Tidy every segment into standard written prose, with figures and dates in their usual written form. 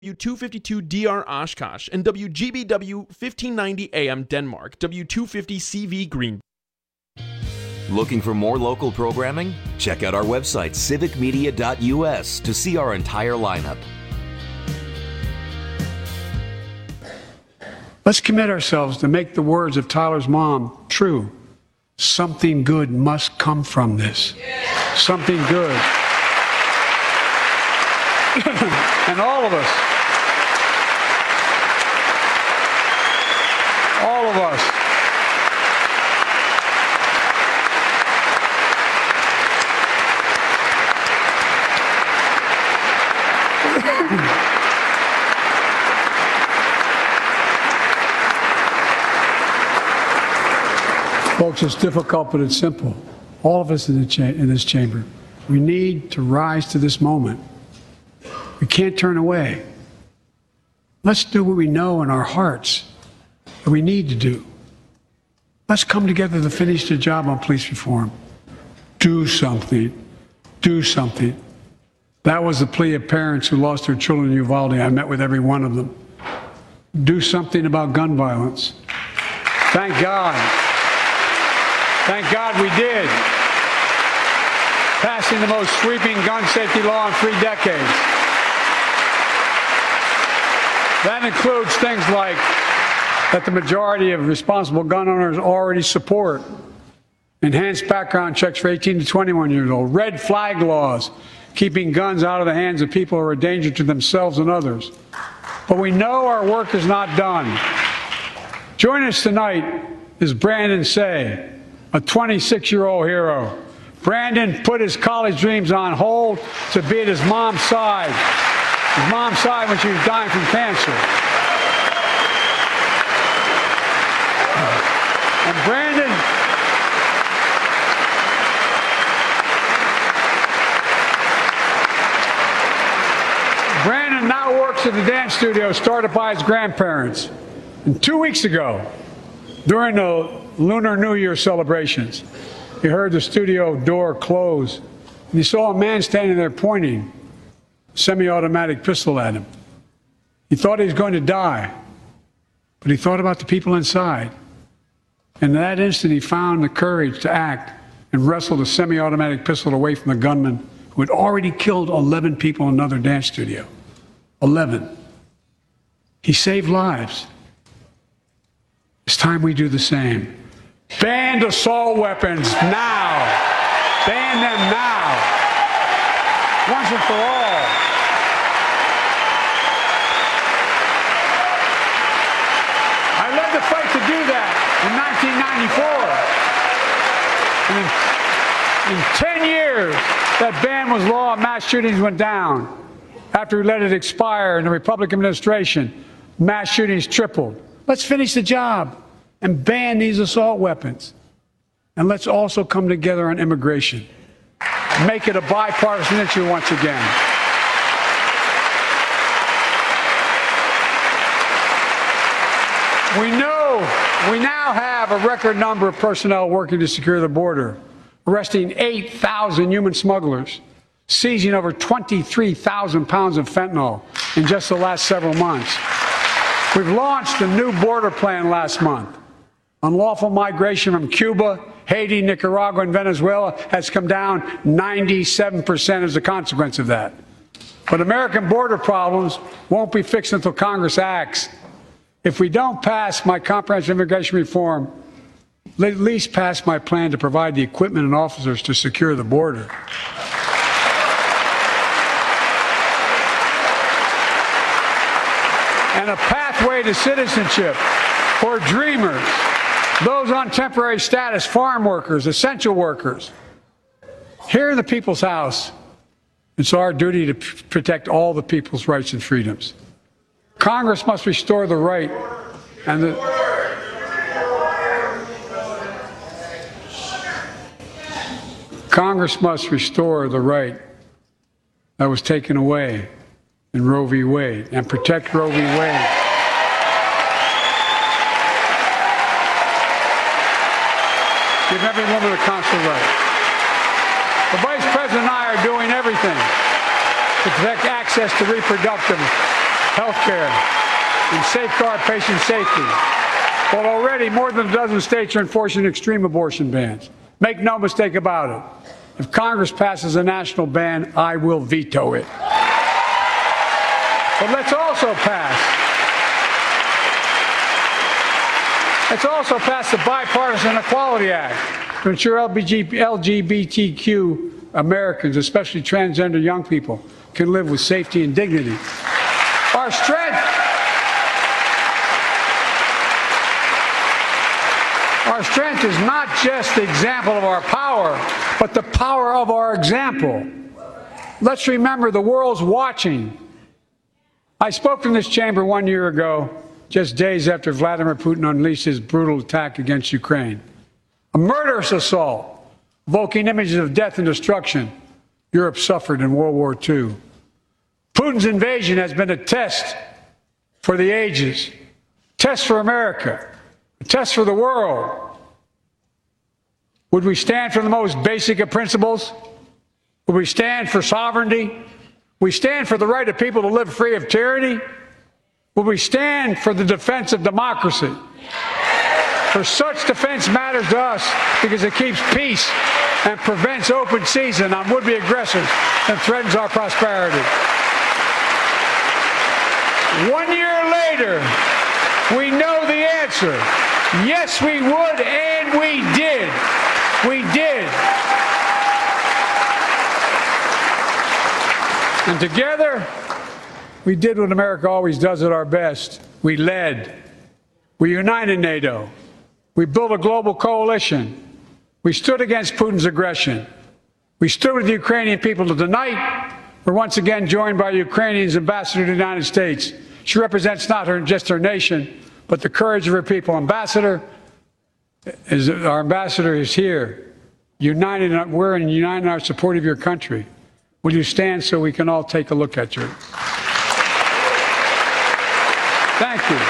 W252DR Oshkosh, and WGBW 1590 AM Denmark, W250CV Green. Looking for more local programming? Check out our website, civicmedia.us, to see our entire lineup. Let's commit ourselves to make the words of Tyler's mom true. Something good must come from this. Something good. And all of us, folks, it's difficult, but it's simple. All of us in this chamber, we need to rise to this moment. We can't turn away. Let's do what we know in our hearts that we need to do. Let's come together to finish the job on police reform. Do something. Do something. That was the plea of parents who lost their children in Uvalde. I met with every one of them. Do something about gun violence. Thank God. Thank God we did. Passing the most sweeping gun safety law in 3 decades. That includes things like that the majority of responsible gun owners already support. Enhanced background checks for 18 to 21 years old. Red flag laws, keeping guns out of the hands of people who are a danger to themselves and others. But we know our work is not done. Joining us tonight is Brandon Say, a 26-year-old hero. Brandon put his college dreams on hold to be at his mom's side. His mom's side when she was dying from cancer. And Brandon now works at the dance studio started by his grandparents. And 2 weeks ago, during the Lunar New Year celebrations, he heard the studio door close, and he saw a man standing there pointing a semi-automatic pistol at him. He thought he was going to die, but he thought about the people inside. And in that instant, he found the courage to act and wrestled a semi-automatic pistol away from the gunman who had already killed 11 people in another dance studio. 11. He saved lives. It's time we do the same. Ban assault weapons now. Ban them now. Once and for all. I led the fight to do that in 1994. And in 10 years, that ban was law and mass shootings went down. After we let it expire in the Republican administration, mass shootings tripled. Let's finish the job and ban these assault weapons. And let's also come together on immigration. Make it a bipartisan issue once again. We now have a record number of personnel working to secure the border, arresting 8,000 human smugglers, seizing over 23,000 pounds of fentanyl in just the last several months. We've launched a new border plan last month. Unlawful migration from Cuba, Haiti, Nicaragua, and Venezuela has come down 97% as a consequence of that. But American border problems won't be fixed until Congress acts. If we don't pass my comprehensive immigration reform, at least pass my plan to provide the equipment and officers to secure the border. And a pathway to citizenship for dreamers, those on temporary status, farm workers, essential workers. Here in the People's House, it's our duty to protect all the people's rights and freedoms. Congress must restore the right and the... Congress must restore the right that was taken away in Roe v. Wade and protect Roe v. Wade. Give every woman a constitutional right. The Vice President and I are doing everything to protect access to reproductive health care, and safeguard patient safety. Well, already more than a dozen states are enforcing extreme abortion bans. Make no mistake about it. If Congress passes a national ban, I will veto it. But let's also pass the Bipartisan Equality Act to ensure LGBTQ Americans, especially transgender young people, can live with safety and dignity. Our strength is not just the example of our power, but the power of our example. Let's remember the world's watching. I spoke in this chamber 1 year ago, just days after Vladimir Putin unleashed his brutal attack against Ukraine. A murderous assault, evoking images of death and destruction Europe suffered in World War II. Putin's invasion has been a test for the ages, a test for America, a test for the world. Would we stand for the most basic of principles? Would we stand for sovereignty? We stand for the right of people to live free of tyranny? Will we stand for the defense of democracy? For such defense matters to us because it keeps peace and prevents open season on would-be aggressors and threatens our prosperity. 1 year later, we know the answer. Yes, we would, and we did. We did. And together, we did what America always does at our best. We led. We united NATO. We built a global coalition. We stood against Putin's aggression. We stood with the Ukrainian people. Tonight, we're once again joined by Ukraine's ambassador to the United States. She represents not just her nation, but the courage of her people. Our ambassador is here, we're united in our support of your country. Will you stand so we can all take a look at you? Thank you.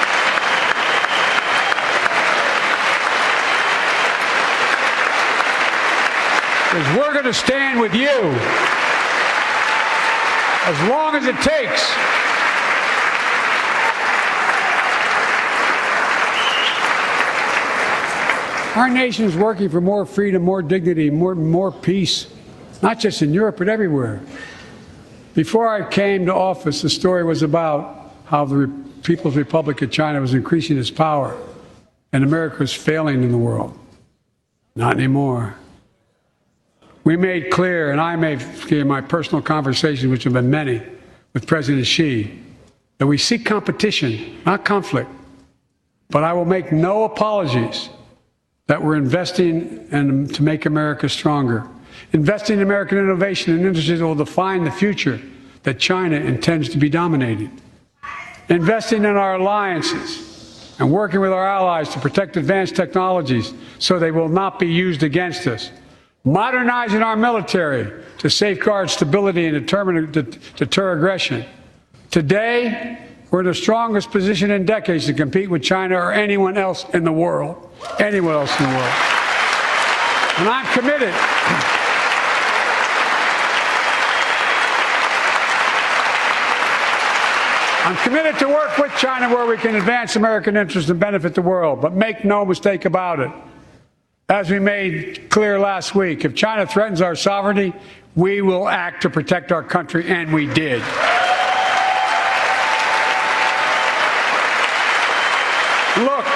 Because we're going to stand with you as long as it takes. Our nation is working for more freedom, more dignity, more peace, not just in Europe, but everywhere. Before I came to office, the story was about how the People's Republic of China was increasing its power and America was failing in the world. Not anymore. We made clear, and I made clear in my personal conversations, which have been many, with President Xi, that we seek competition, not conflict. But I will make no apologies that we're investing to make America stronger. Investing in American innovation and industries that will define the future that China intends to be dominating. Investing in our alliances and working with our allies to protect advanced technologies so they will not be used against us. Modernizing our military to safeguard stability and deter aggression. Today, we're in the strongest position in decades to compete with China or anyone else in the world. Anyone else in the world. And I'm committed. I'm committed to work with China where we can advance American interests and benefit the world. But make no mistake about it. As we made clear last week, if China threatens our sovereignty, we will act to protect our country, and we did. Look,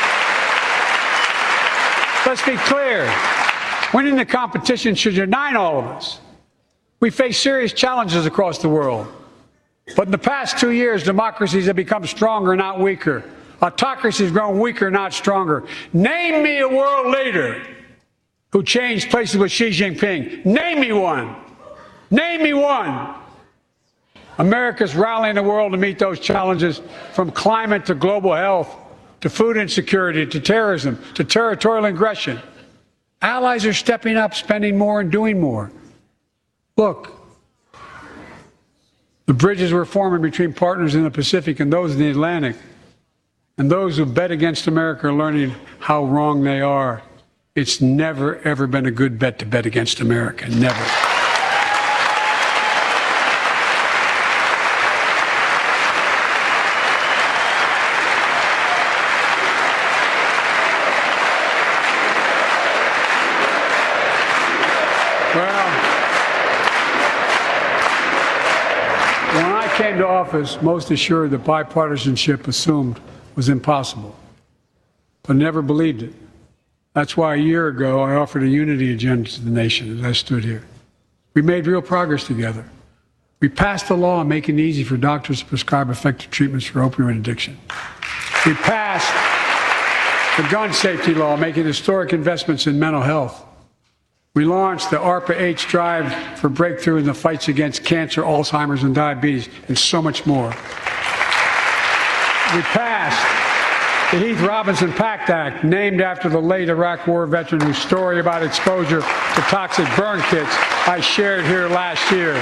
let's be clear. Winning the competition should unite all of us. We face serious challenges across the world. But in the past 2 years, democracies have become stronger, not weaker. Autocracy has grown weaker, not stronger. Name me a world leader who changed places with Xi Jinping. Name me one. Name me one. America's rallying the world to meet those challenges, from climate to global health, to food insecurity, to terrorism, to territorial aggression. Allies are stepping up, spending more, and doing more. Look, the bridges we're forming between partners in the Pacific and those in the Atlantic, and those who bet against America are learning how wrong they are. It's never, ever been a good bet to bet against America. Never. office most assured that bipartisanship assumed was impossible, but never believed it. That's why a year ago I offered a unity agenda to the nation as I stood here. We made real progress together. We passed a law making it easy for doctors to prescribe effective treatments for opioid addiction. We passed the gun safety law, making historic investments in mental health. We launched the ARPA-H drive for breakthrough in the fights against cancer, Alzheimer's, and diabetes, and so much more. We passed the Heath Robinson PACT Act, named after the late Iraq War veteran whose story about exposure to toxic burn kits I shared here last year.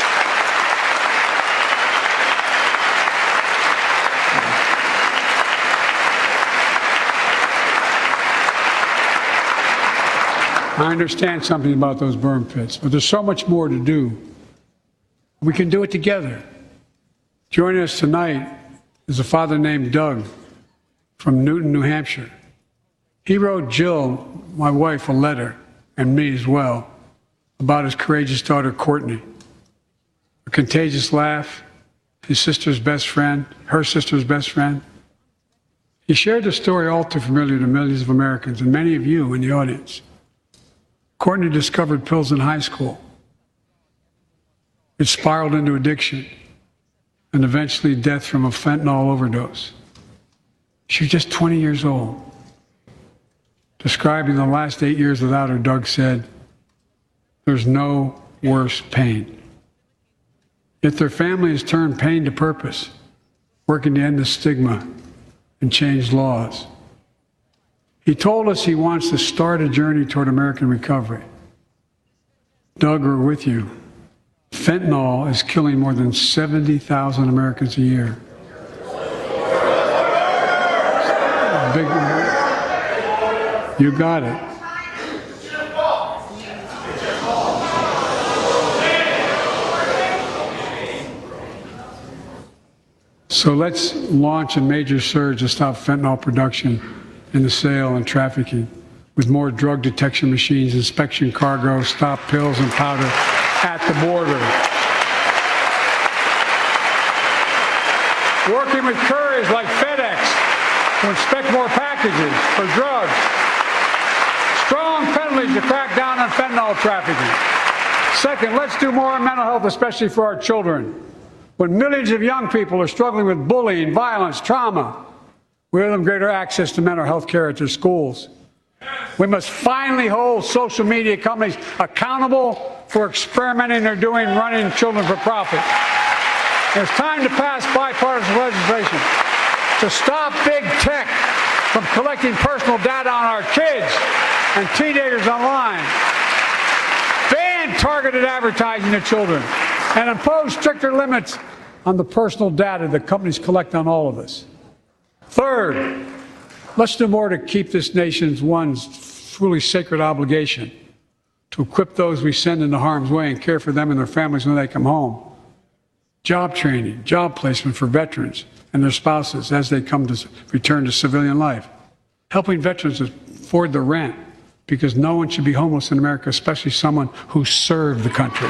I understand something about those burn pits, but there's so much more to do. We can do it together. Joining us tonight is a father named Doug from Newton, New Hampshire. He wrote Jill, my wife, a letter, and me as well, about his courageous daughter, Courtney. A contagious laugh, his sister's best friend, her sister's best friend. He shared the story all too familiar to millions of Americans and many of you in the audience. Courtney discovered pills in high school. It spiraled into addiction and eventually death from a fentanyl overdose. She was just 20 years old. Describing the last 8 years without her, Doug said, "There's no worse pain." Yet their family has turned pain to purpose, working to end the stigma and change laws. He told us he wants to start a journey toward American recovery. Doug, we're with you. Fentanyl is killing more than 70,000 Americans a year. You got it. So let's launch a major surge to stop fentanyl production and the sale and trafficking with more drug detection machines, inspection cargo, stop pills and powder at the border. Working with couriers like FedEx to inspect more packages for drugs. Strong penalties to crack down on fentanyl trafficking. Second, let's do more on mental health, especially for our children. When millions of young people are struggling with bullying, violence, trauma, we give them greater access to mental health care at their schools. We must finally hold social media companies accountable for experimenting they're doing running children for profit. It's time to pass bipartisan legislation to stop big tech from collecting personal data on our kids and teenagers online, ban targeted advertising to children, and impose stricter limits on the personal data that companies collect on all of us. Third, let's do more to keep this nation's one truly sacred obligation to equip those we send into harm's way and care for them and their families when they come home. Job training, job placement for veterans and their spouses as they come to return to civilian life. Helping veterans afford the rent, because no one should be homeless in America, especially someone who served the country.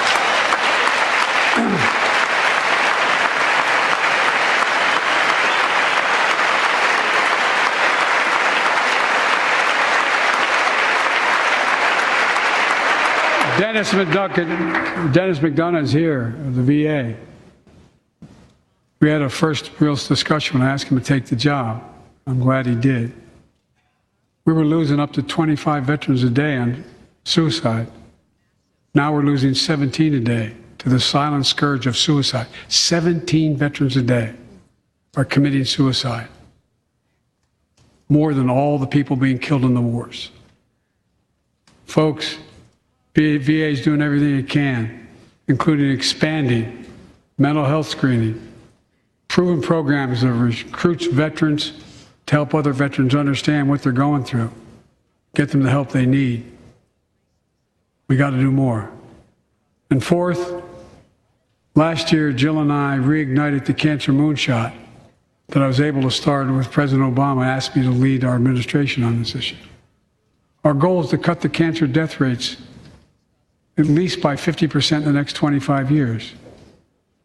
Dennis McDonough is here, of the VA. We had a first real discussion when I asked him to take the job. I'm glad he did. We were losing up to 25 veterans a day on suicide. Now we're losing 17 a day to the silent scourge of suicide. 17 veterans a day are committing suicide. More than all the people being killed in the wars. Folks, VA is doing everything it can, including expanding mental health screening, proven programs that recruits veterans to help other veterans understand what they're going through, get them the help they need. We got to do more. And fourth, last year, Jill and I reignited the cancer moonshot that I was able to start with President Obama asked me to lead our administration on this issue. Our goal is to cut the cancer death rates at least by 50% in the next 25 years.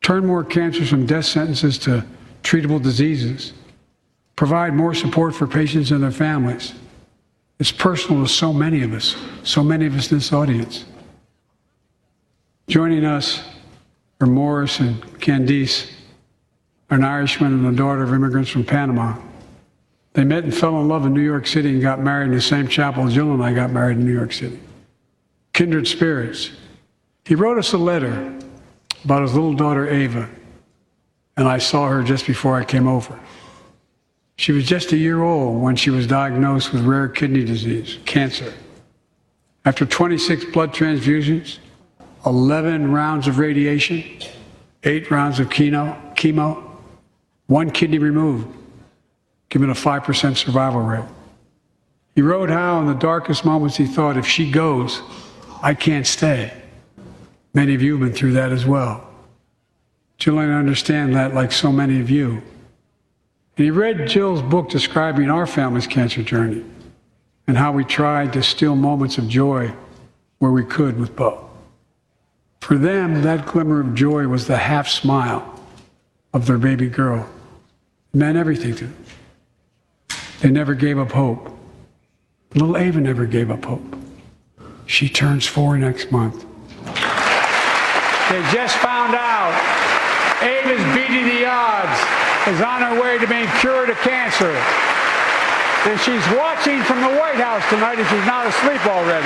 turn more cancers from death sentences to treatable diseases, provide more support for patients and their families. It's personal to so many of us in this audience. Joining us are Morris and Candice, an Irishman and the daughter of immigrants from Panama. They met and fell in love in New York City and got married in the same chapel Jill and I got married in New York City. Kindred spirits. He wrote us a letter about his little daughter, Ava, and I saw her just before I came over. She was just a year old when she was diagnosed with rare kidney disease, cancer. After 26 blood transfusions, 11 rounds of radiation, 8 rounds of chemo, 1 kidney removed, given a 5% survival rate. He wrote how in the darkest moments he thought, if she goes, I can't stay. Many of you have been through that as well. Jill and I understand that like so many of you. And he read Jill's book describing our family's cancer journey and how we tried to steal moments of joy where we could with Bo. For them, that glimmer of joy was the half smile of their baby girl. It meant everything to them. They never gave up hope. Little Ava never gave up hope. She turns 4 next month. They just found out Ava's beating the odds, is on her way to being cured of cancer. And she's watching from the White House tonight if she's not asleep already.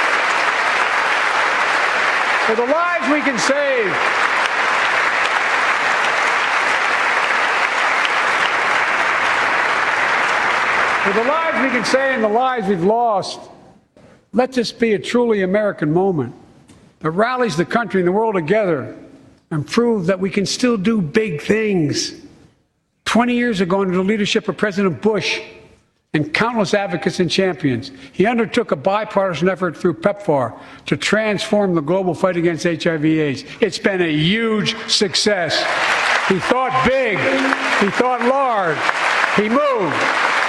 For the lives we can save. For the lives we can save and the lives we've lost, let this be a truly American moment that rallies the country and the world together and proves that we can still do big things. 20 years ago, under the leadership of President Bush and countless advocates and champions, he undertook a bipartisan effort through PEPFAR to transform the global fight against HIV/AIDS. It's been a huge success. He thought big. He thought large. He moved.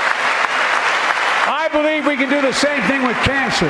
I believe we can do the same thing with cancer.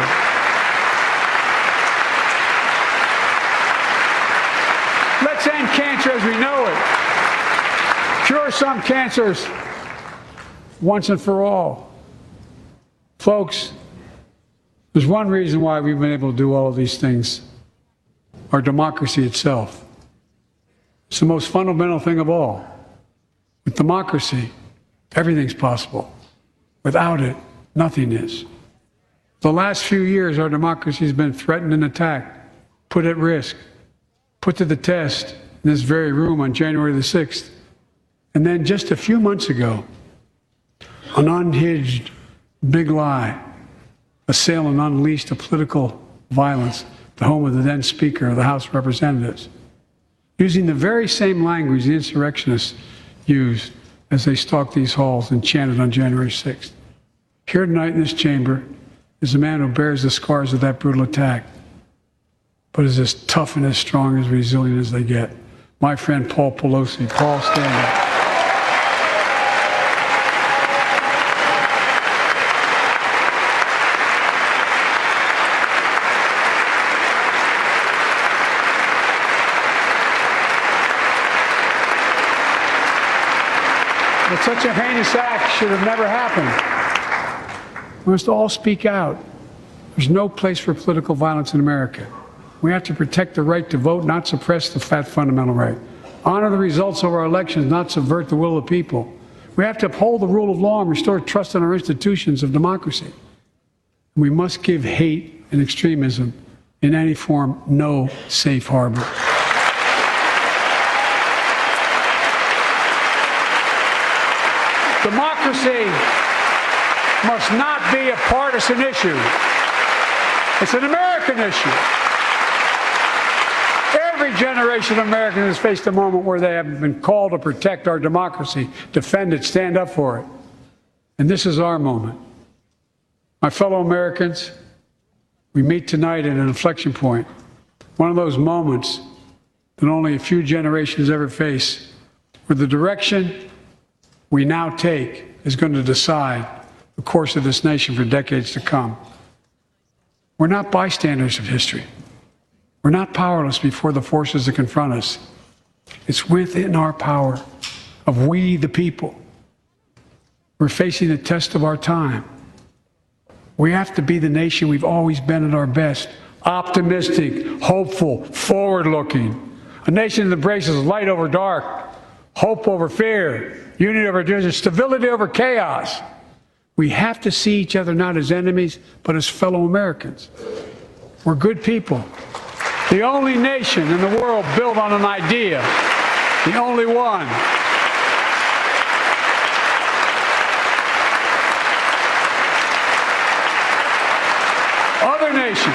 Let's end cancer as we know it. Cure some cancers once and for all. Folks, there's one reason why we've been able to do all of these things. Our democracy itself. It's the most fundamental thing of all. With democracy, everything's possible. Without it, nothing is. The last few years, our democracy has been threatened and attacked, put at risk, put to the test in this very room on January the 6th. And then just a few months ago, an unhinged big lie assailed and unleashed a political violence, the home of the then Speaker of the House of Representatives, using the very same language the insurrectionists used as they stalked these halls and chanted on January 6th. Here tonight in this chamber is a man who bears the scars of that brutal attack, but is as tough and as strong and as resilient as they get. My friend Paul Pelosi. Paul, stand up. But such a heinous act should have never happened. We must all speak out. There's no place for political violence in America. We have to protect the right to vote, not suppress the fat fundamental right. Honor the results of our elections, not subvert the will of the people. We have to uphold the rule of law and restore trust in our institutions of democracy. We must give hate and extremism in any form no safe harbor. Democracy must not be a partisan issue. It's an American issue. Every generation of Americans has faced a moment where they have been called to protect our democracy, defend it, stand up for it. And this is our moment. My fellow Americans, we meet tonight at an inflection point, one of those moments that only a few generations ever face, where the direction we now take is going to decide the course of this nation for decades to come. We're not bystanders of history. We're not powerless before the forces that confront us. It's within our power of we, the people. We're facing the test of our time. We have to be the nation we've always been at our best. Optimistic, hopeful, forward-looking. A nation that embraces light over dark, hope over fear, unity over division, stability over chaos. We have to see each other not as enemies, but as fellow Americans. We're good people. The only nation in the world built on an idea. The only one. Other nations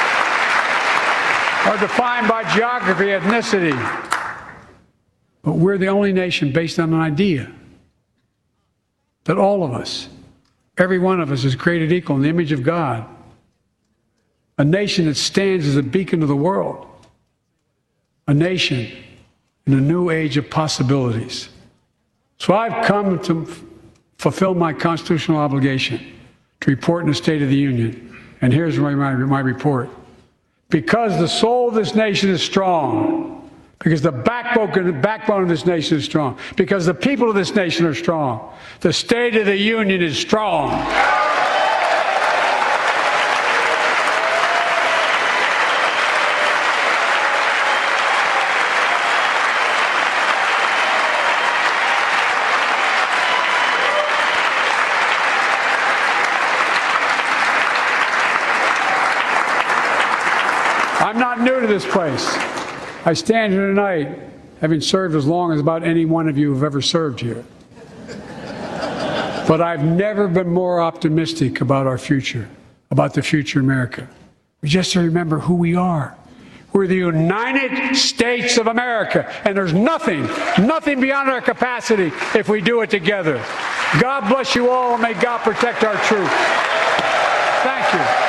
are defined by geography, ethnicity. But we're the only nation based on an idea that all of us, every one of us, is created equal in the image of God. A nation that stands as a beacon of the world. A nation in a new age of possibilities. So I've come to fulfill my constitutional obligation to report in the State of the Union. And here's my report. Because the soul of this nation is strong, because the backbone of this nation is strong, because the people of this nation are strong, the State of the Union is strong. I'm not new to this place. I stand here tonight having served as long as about any one of you have ever served here. But I've never been more optimistic about our future, about the future of America. We just have to remember who we are. We're the United States of America, and there's nothing beyond our capacity if we do it together. God bless you all, and may God protect our troops. Thank you.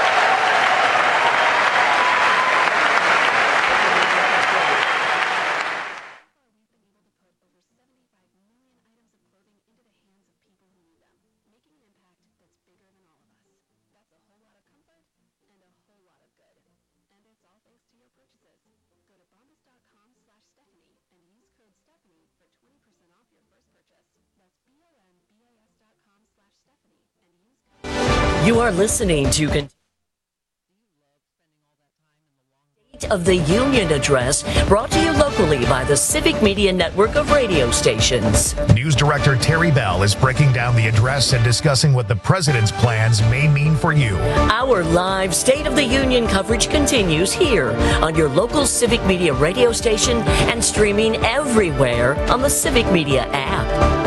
You are listening to State of the Union address, brought to you locally by the Civic Media Network of radio stations. News Director Terry Bell is breaking down the address and discussing what the president's plans may mean for you. Our live State of the Union coverage continues here on your local Civic Media radio station and streaming everywhere on the Civic Media app.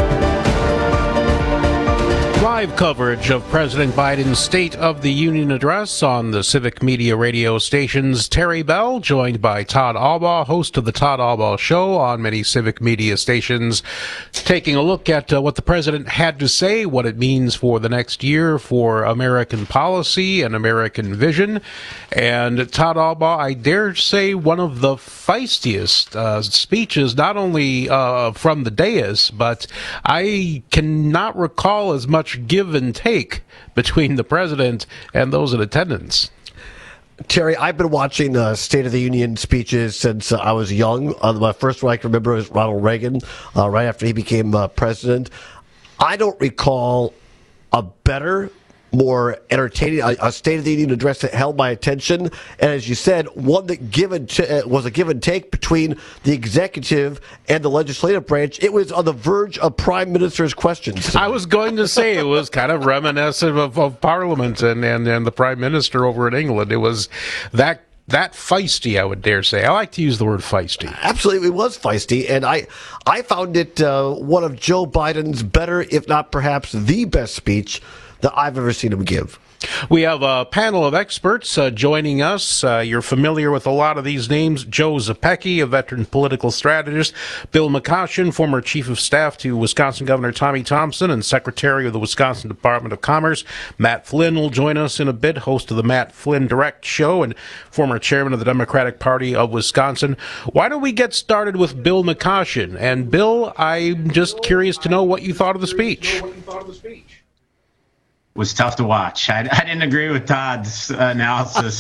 Live coverage of President Biden's State of the Union address on the Civic Media radio stations. Terry Bell, joined by Todd Albaugh, host of the Todd Albaugh Show on many Civic Media stations, taking a look at what the president had to say, what it means for the next year for American policy and American vision. And Todd Albaugh, I dare say, one of the feistiest speeches, not only from the dais, but I cannot recall as much give and take between the president and those in attendance. Terry, I've been watching State of the Union speeches since I was young. My first one I can remember was Ronald Reagan, right after he became president. I don't recall a better, more entertaining, a State of the Union address that held my attention. And as you said, one that was a give and take between the executive and the legislative branch. It was on the verge of Prime Minister's questions. I was going to say it was kind of reminiscent of Parliament and the Prime Minister over in England. It was that feisty, I would dare say. I like to use the word feisty. Absolutely, it was feisty, and I found it one of Joe Biden's better, if not perhaps the best speech that I've ever seen him give. We have a panel of experts joining us. You're familiar with a lot of these names. Joe Zepecki, a veteran political strategist. Bill McCoshen, former chief of staff to Wisconsin Governor Tommy Thompson and secretary of the Wisconsin Department of Commerce. Matt Flynn will join us in a bit, host of the Matt Flynn Direct Show and former chairman of the Democratic Party of Wisconsin. Why don't we get started with Bill McCoshen? And Bill, I'm just curious to know what you thought of the speech. was tough to watch. I didn't agree with Todd's analysis.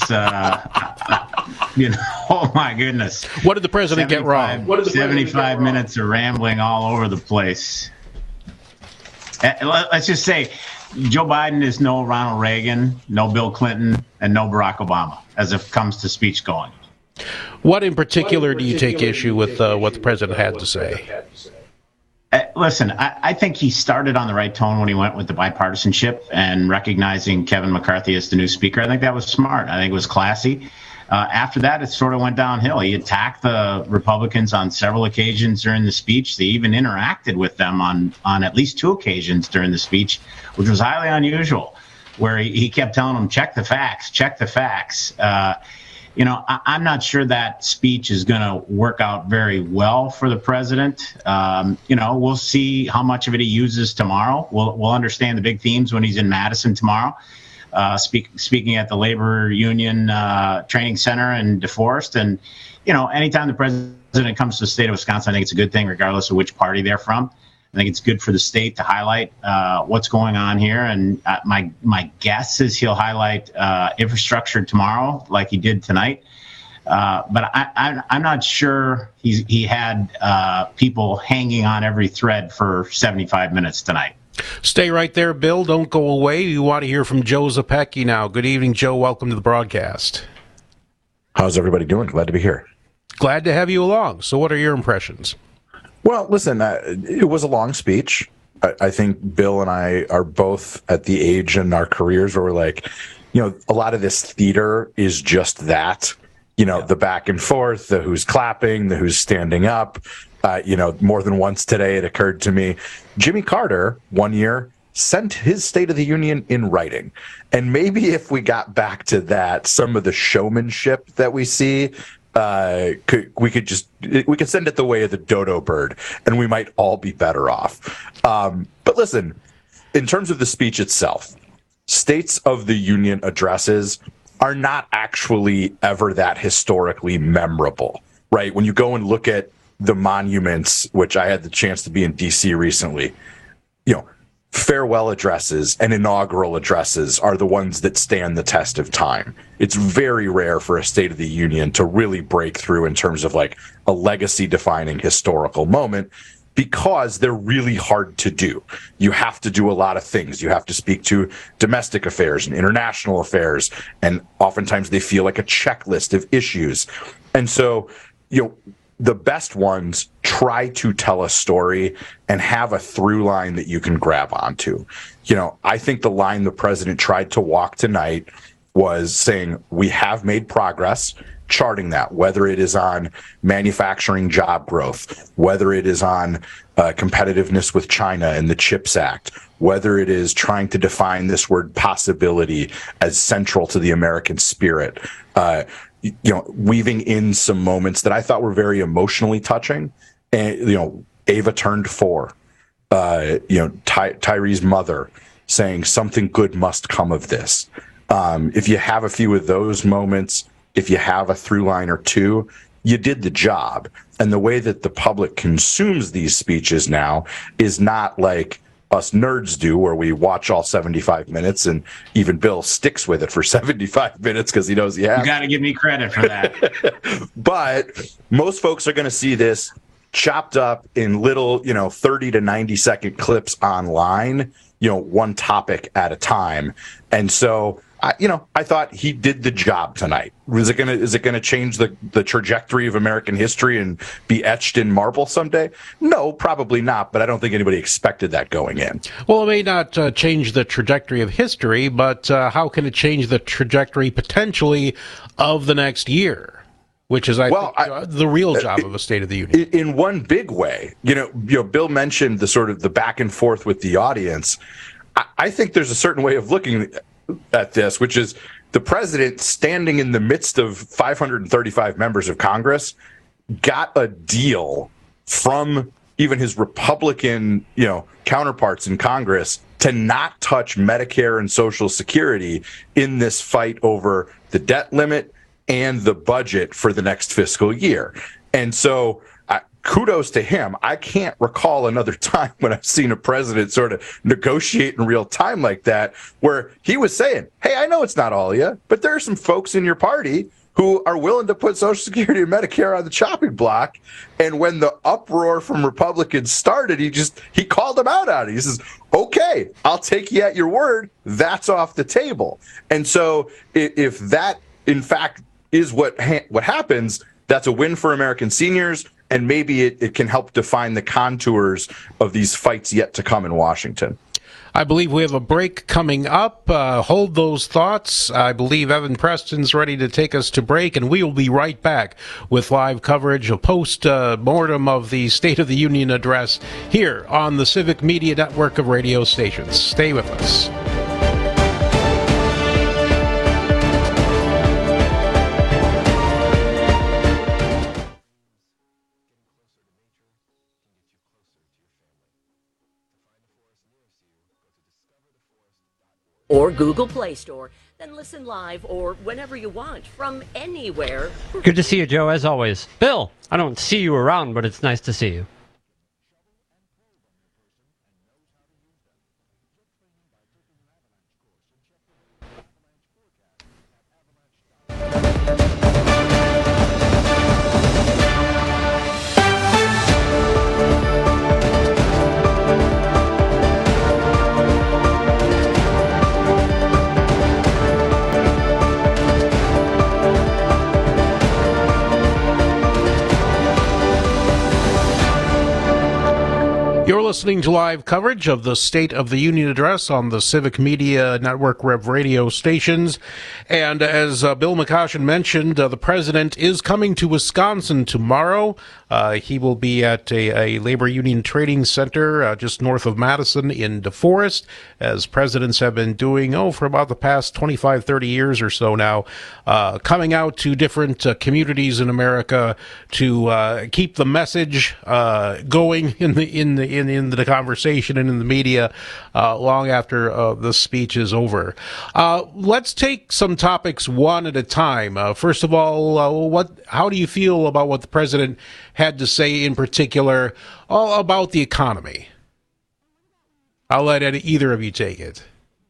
Oh my goodness. What did the president get wrong? 75 minutes of rambling all over the place. Let's just say Joe Biden is no Ronald Reagan, no Bill Clinton, and no Barack Obama as it comes to speech going. What in particular do you take issue with what the president had to say? Listen, I think he started on the right tone when he went with the bipartisanship and recognizing Kevin McCarthy as the new speaker. I think that was smart. I think it was classy. After that, it sort of went downhill. He attacked the Republicans on several occasions during the speech. They even interacted with them on at least 2 occasions during the speech, which was highly unusual, where he kept telling them, check the facts, check the facts. I'm not sure that speech is going to work out very well for the president. We'll see how much of it he uses tomorrow. We'll understand the big themes when he's in Madison tomorrow, speaking at the labor union training center in DeForest. And, anytime the president comes to the state of Wisconsin, I think it's a good thing, regardless of which party they're from. I think it's good for the state to highlight what's going on here. And my guess is he'll highlight infrastructure tomorrow like he did tonight. But I'm not sure he had people hanging on every thread for 75 minutes tonight. Stay right there, Bill. Don't go away. You want to hear from Joe Zepecki now. Good evening, Joe. Welcome to the broadcast. How's everybody doing? Glad to be here. Glad to have you along. So what are your impressions? Well, listen, it was a long speech. I think Bill and I are both at the age in our careers where we're like, a lot of this theater is just that, the back and forth, the who's clapping, the who's standing up. More than once today, it occurred to me, Jimmy Carter, one year, sent his State of the Union in writing. And maybe if we got back to that, some of the showmanship that we see, we could send it the way of the dodo bird, and we might all be better off. But listen, in terms of the speech itself, States of the Union addresses are not actually ever that historically memorable, right? When you go and look at the monuments, which I had the chance to be in D.C. recently, farewell addresses and inaugural addresses are the ones that stand the test of time. It's very rare for a State of the Union to really break through in terms of like a legacy-defining historical moment, because they're really hard to do. You have to do a lot of things. You have to speak to domestic affairs and international affairs, and oftentimes they feel like a checklist of issues. And so, the best ones try to tell a story and have a through line that you can grab onto. I think the line the president tried to walk tonight was saying we have made progress, charting that, whether it is on manufacturing job growth, whether it is on competitiveness with China and the CHIPS Act, whether it is trying to define this word possibility as central to the American spirit, weaving in some moments that I thought were very emotionally touching. And, Ava turned 4, Tyree's mother saying something good must come of this. If you have a few of those moments, if you have a through line or two, you did the job. And the way that the public consumes these speeches now is not like us nerds do, where we watch all 75 minutes, and even Bill sticks with it for 75 minutes because he knows he has. You got to give me credit for that. But most folks are going to see this chopped up in little, 30 to 90 second clips online, one topic at a time. And so, I thought he did the job tonight. Is it going to change the trajectory of American history and be etched in marble someday? No, probably not. But I don't think anybody expected that going in. Well, it may not change the trajectory of history, but how can it change the trajectory potentially of the next year? Which is, I think, the real job of a State of the Union. In one big way, Bill mentioned the sort of the back and forth with the audience. I think there's a certain way of looking at this, which is the president standing in the midst of 535 members of Congress got a deal from even his Republican, counterparts in Congress to not touch Medicare and Social Security in this fight over the debt limit and the budget for the next fiscal year. And so kudos to him. I can't recall another time when I've seen a president sort of negotiate in real time like that, where he was saying, hey, I know it's not all of you, but there are some folks in your party who are willing to put Social Security and Medicare on the chopping block. And when the uproar from Republicans started, he called them out on it. He says, okay, I'll take you at your word. That's off the table. And so if that, in fact, is what happens, that's a win for American seniors. And maybe it can help define the contours of these fights yet to come in Washington. I believe we have a break coming up. Hold those thoughts. I believe Evan Preston's ready to take us to break, and we will be right back with live coverage, a post-mortem of the State of the Union address here on the Civic Media Network of radio stations. Stay with us. Or Google Play Store. Then listen live or whenever you want from anywhere. Good to see you, Joe, as always. Bill, I don't see you around, but it's nice to see you. You're listening to live coverage of the State of the Union address on the Civic Media Network Rev radio stations. And as Bill McCoshen mentioned, the president is coming to Wisconsin tomorrow. He will be at a labor union training center just north of Madison in DeForest, as presidents have been doing, for about the past 25, 30 years or so now, coming out to different communities in America to keep the message going in the conversation and in the media long after the speech is over. Let's take some topics one at a time. First of all, how do you feel about what the president had to say in particular about the economy? I'll let either of you take it.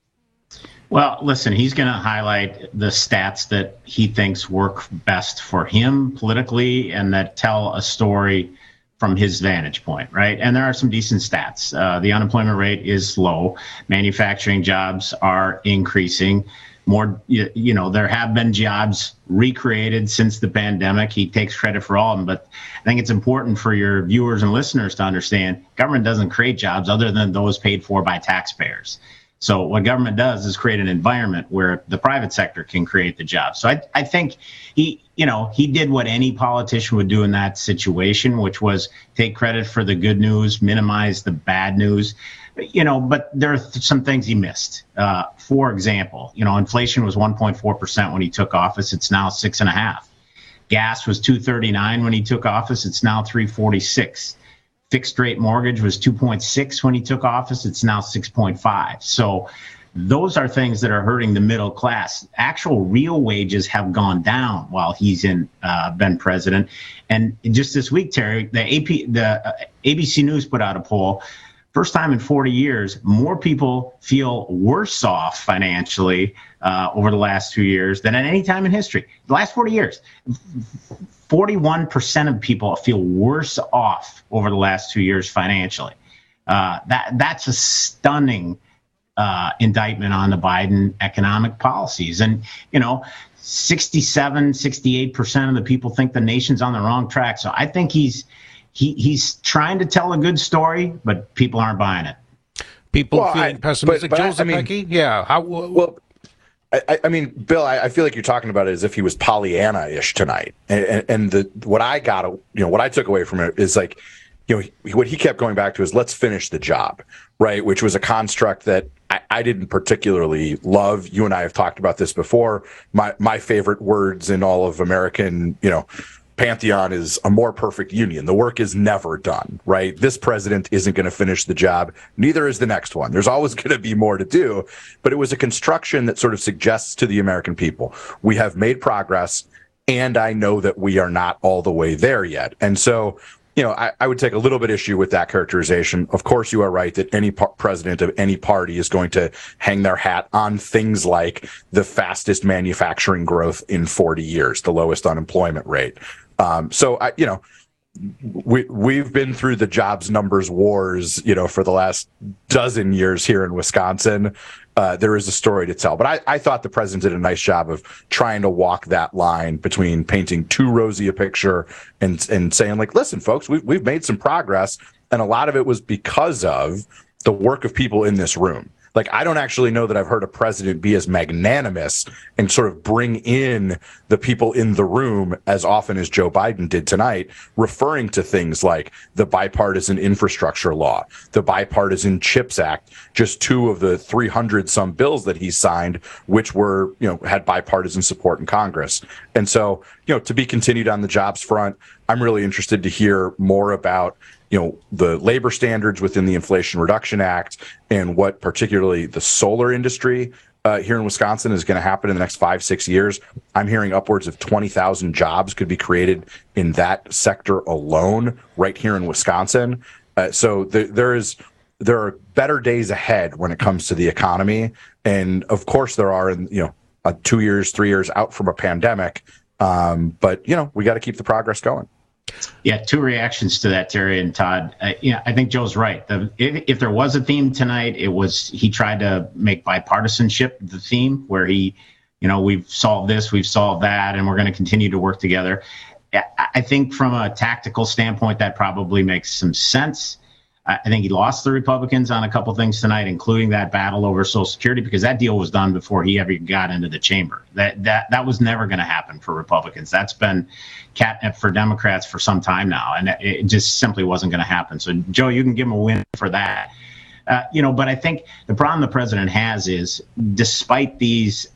Well, listen, he's going to highlight the stats that he thinks work best for him politically and that tell a story from his vantage point, right? And there are some decent stats. The unemployment rate is low. Manufacturing jobs are increasing. More, there have been jobs recreated since the pandemic. He takes credit for all of them, but I think it's important for your viewers and listeners to understand government doesn't create jobs other than those paid for by taxpayers. So what government does is create an environment where the private sector can create the jobs. So I think he did what any politician would do in that situation, which was take credit for the good news, minimize the bad news. But there are some things he missed. For example, inflation was 1.4% when he took office. It's now 6.5%. Gas was $2.39 when he took office. It's now $3.46. Fixed rate mortgage was 2.6 when he took office. It's now 6.5. So those are things that are hurting the middle class. Actual real wages have gone down while he's been president. And just this week, Terry, the ABC News put out a poll. First time in 40 years, more people feel worse off financially over the last 2 years than at any time in history. The last 40 years, 41% of people feel worse off over the last 2 years financially. That's a stunning indictment on the Biden economic policies. And, 68% of the people think the nation's on the wrong track. So I think he's trying to tell a good story, but people aren't buying it. People feeling pessimistic. Joe Zepecki? Yeah. Bill, I feel like you're talking about it as if he was Pollyanna-ish tonight. And what I took away from it is like, what he kept going back to is let's finish the job, right? Which was a construct that I didn't particularly love. You and I have talked about this before. My favorite words in all of American, pantheon is a more perfect union. The work is never done, right? This president isn't going to finish the job. Neither is the next one. There's always going to be more to do. But it was a construction that sort of suggests to the American people, we have made progress, and I know that we are not all the way there yet. And so I would take a little bit issue with that characterization. Of course, you are right that any president of any party is going to hang their hat on things like the fastest manufacturing growth in 40 years, the lowest unemployment rate. We've been through the jobs numbers wars, for the last dozen years here in Wisconsin. There is a story to tell, but I thought the president did a nice job of trying to walk that line between painting too rosy a picture and saying, like, listen, folks, we've made some progress, and a lot of it was because of the work of people in this room. Like, I don't actually know that I've heard a president be as magnanimous and sort of bring in the people in the room as often as Joe Biden did tonight, referring to things like the bipartisan infrastructure law, the bipartisan CHIPS Act, just two of the 300 some bills that he signed, which were, had bipartisan support in Congress. And so, to be continued on the jobs front, I'm really interested to hear more about the labor standards within the Inflation Reduction Act and what particularly the solar industry here in Wisconsin is going to happen in the next 5-6 years. I'm hearing upwards of 20,000 jobs could be created in that sector alone right here in Wisconsin. So there are better days ahead when it comes to the economy. And of course there are, 2 years, 3 years out from a pandemic. But we got to keep the progress going. Yeah, two reactions to that, Terry and Todd. I think Joe's right. If there was a theme tonight, it was he tried to make bipartisanship the theme, where we've solved this, we've solved that, and we're going to continue to work together. I think from a tactical standpoint, that probably makes some sense. I think he lost the Republicans on a couple things tonight, including that battle over Social Security, because that deal was done before he ever got into the chamber. That was never going to happen for Republicans. That's been catnip for Democrats for some time now, and it just simply wasn't going to happen. So, Joe, you can give him a win for that. But I think the problem the president has is, despite these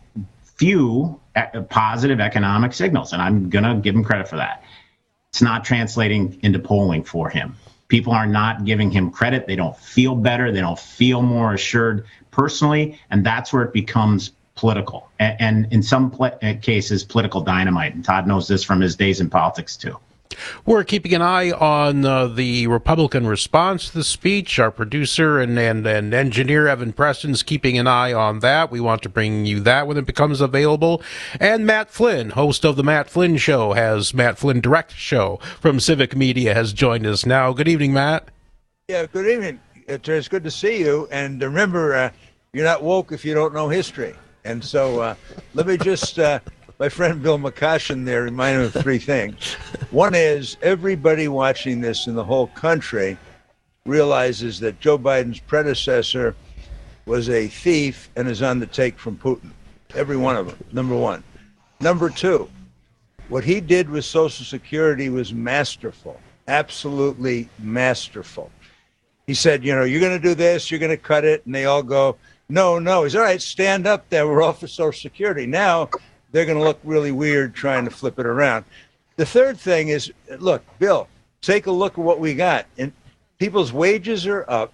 few positive economic signals, and I'm going to give him credit for that, it's not translating into polling for him. People are not giving him credit. They don't feel better. They don't feel more assured personally. And that's where it becomes political. And in some cases, political dynamite. And Todd knows this from his days in politics, too. We're keeping an eye on the Republican response to the speech. Our producer and engineer, Evan Preston's keeping an eye on that. We want to bring you that when it becomes available. And Matt Flynn, host of The Matt Flynn Show, has Matt Flynn Direct Show from Civic Media, has joined us now. Good evening, Matt. Yeah, good evening. It's good to see you. And remember, you're not woke if you don't know history. And so let me just... my friend Bill McCoshen there reminded me of three things. One is, everybody watching this in the whole country realizes that Joe Biden's predecessor was a thief and is on the take from Putin. Every one of them, number one. Number two, what he did with Social Security was masterful, absolutely masterful. He said, you're going to do this, you're going to cut it, and they all go, no. He's all right, stand up there, we're all for Social Security. Now, they're going to look really weird trying to flip it around. The third thing is, look, Bill, take a look at what we got. And people's wages are up.